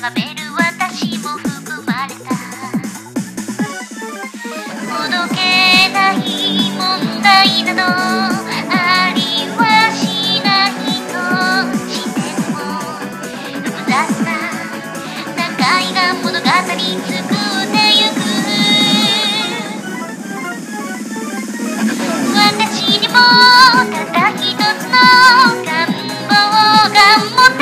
眺める私も含まれた。ほどけない問題などありはしないとしても、複雑な世界が物語作ってゆく。私にもたった一つの願望が持